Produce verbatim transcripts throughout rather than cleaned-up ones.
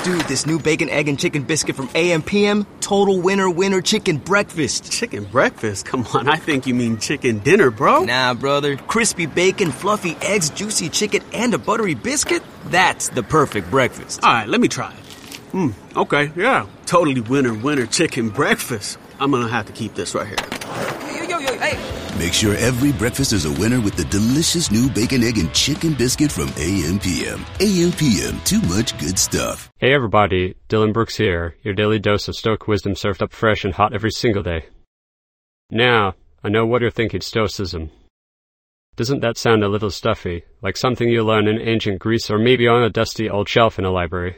Dude, this new bacon, egg, and chicken biscuit from A M P M, total winner winner chicken breakfast. Chicken breakfast? Come on, I think you mean chicken dinner, bro. Nah, brother. Crispy bacon, fluffy eggs, juicy chicken, and a buttery biscuit? That's the perfect breakfast. All right, let me try it. Hmm, okay, yeah. Totally winner winner chicken breakfast. I'm gonna have to keep this right here. Yo, yo, yo, hey. Make sure every breakfast is a winner with the delicious new bacon, egg, and chicken biscuit from A M P M. A M P M, too much good stuff. Hey everybody, Dylan Brooks here, your daily dose of Stoic wisdom served up fresh and hot every single day. Now, I know what you're thinking, Stoicism. Doesn't that sound a little stuffy, like something you learn in ancient Greece or maybe on a dusty old shelf in a library?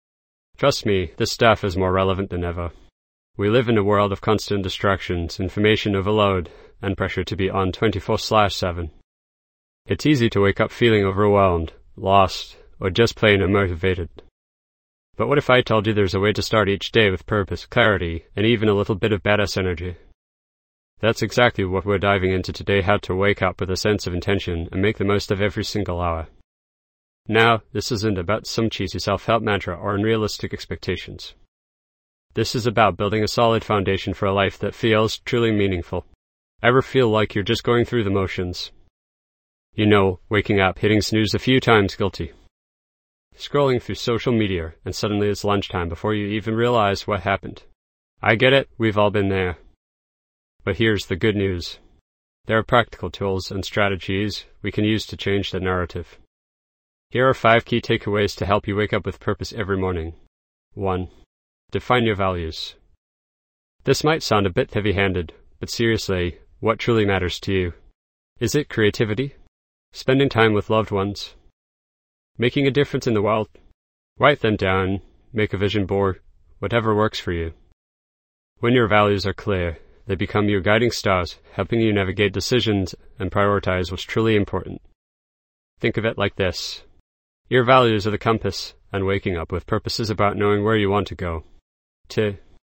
Trust me, this stuff is more relevant than ever. We live in a world of constant distractions, information overload, and pressure to be on twenty-four seven. It's easy to wake up feeling overwhelmed, lost, or just plain unmotivated. But what if I told you there's a way to start each day with purpose, clarity, and even a little bit of badass energy? That's exactly what we're diving into today, how to wake up with a sense of intention and make the most of every single hour. Now, this isn't about some cheesy self-help mantra or unrealistic expectations. This is about building a solid foundation for a life that feels truly meaningful. Ever feel like you're just going through the motions? You know, waking up, hitting snooze a few times, guilty. Scrolling through social media, and suddenly it's lunchtime before you even realize what happened. I get it, we've all been there. But here's the good news. There are practical tools and strategies we can use to change the narrative. Here are five key takeaways to help you wake up with purpose every morning. one. Define your values. This might sound a bit heavy-handed, but seriously, what truly matters to you? Is it creativity? Spending time with loved ones? Making a difference in the world? Write them down, make a vision board, whatever works for you. When your values are clear, they become your guiding stars, helping you navigate decisions and prioritize what's truly important. Think of it like this. Your values are the compass, and waking up with purpose is about knowing where you want to go. two.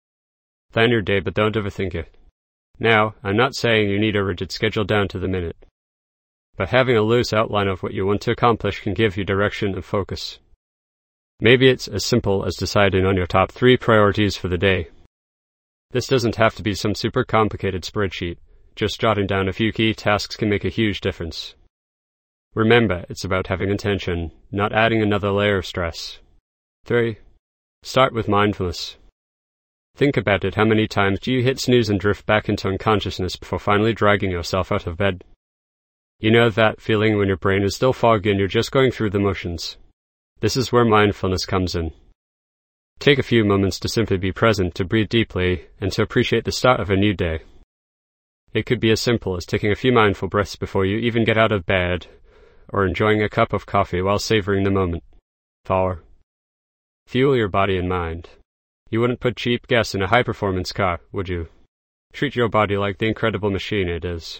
Plan your day, but don't overthink it. Now, I'm not saying you need a rigid schedule down to the minute, but having a loose outline of what you want to accomplish can give you direction and focus. Maybe it's as simple as deciding on your top three priorities for the day. This doesn't have to be some super complicated spreadsheet. Just jotting down a few key tasks can make a huge difference. Remember, it's about having intention, not adding another layer of stress. three. Start with mindfulness. Think about it. How many times do you hit snooze and drift back into unconsciousness before finally dragging yourself out of bed? You know that feeling when your brain is still foggy and you're just going through the motions. This is where mindfulness comes in. Take a few moments to simply be present, to breathe deeply, and to appreciate the start of a new day. It could be as simple as taking a few mindful breaths before you even get out of bed, or enjoying a cup of coffee while savoring the moment. four. Fuel your body and mind. You wouldn't put cheap gas in a high-performance car, would you? Treat your body like the incredible machine it is.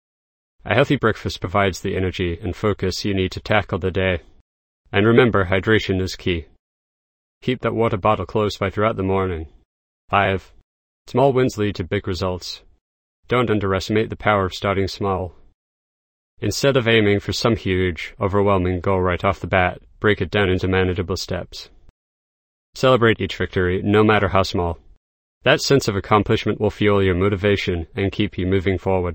A healthy breakfast provides the energy and focus you need to tackle the day. And remember, hydration is key. Keep that water bottle close by throughout the morning. five. Small wins lead to big results. Don't underestimate the power of starting small. Instead of aiming for some huge, overwhelming goal right off the bat, break it down into manageable steps. Celebrate each victory, no matter how small. That sense of accomplishment will fuel your motivation and keep you moving forward.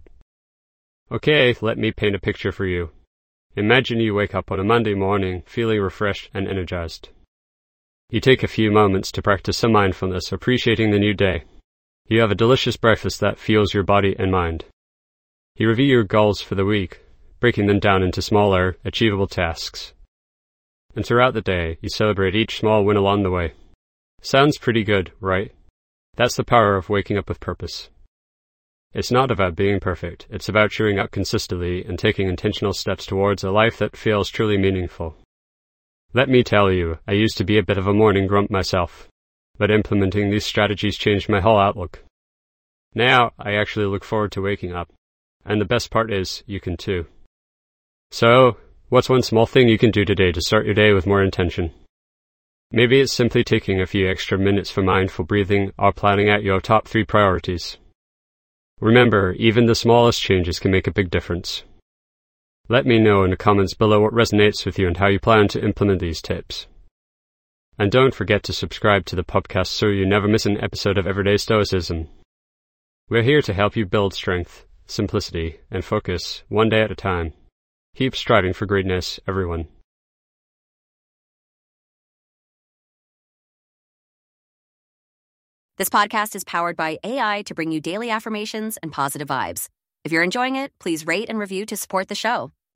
Okay, let me paint a picture for you. Imagine you wake up on a Monday morning feeling refreshed and energized. You take a few moments to practice some mindfulness, appreciating the new day. You have a delicious breakfast that fuels your body and mind. You review your goals for the week, breaking them down into smaller, achievable tasks. And throughout the day, you celebrate each small win along the way. Sounds pretty good, right? That's the power of waking up with purpose. It's not about being perfect. It's about showing up consistently and taking intentional steps towards a life that feels truly meaningful. Let me tell you, I used to be a bit of a morning grump myself, but implementing these strategies changed my whole outlook. Now, I actually look forward to waking up. And the best part is, you can too. So, what's one small thing you can do today to start your day with more intention? Maybe it's simply taking a few extra minutes for mindful breathing or planning out your top three priorities. Remember, even the smallest changes can make a big difference. Let me know in the comments below what resonates with you and how you plan to implement these tips. And don't forget to subscribe to the podcast so you never miss an episode of Everyday Stoicism. We're here to help you build strength, simplicity, and focus one day at a time. Keep striving for greatness, everyone. This podcast is powered by A I to bring you daily affirmations and positive vibes. If you're enjoying it, please rate and review to support the show.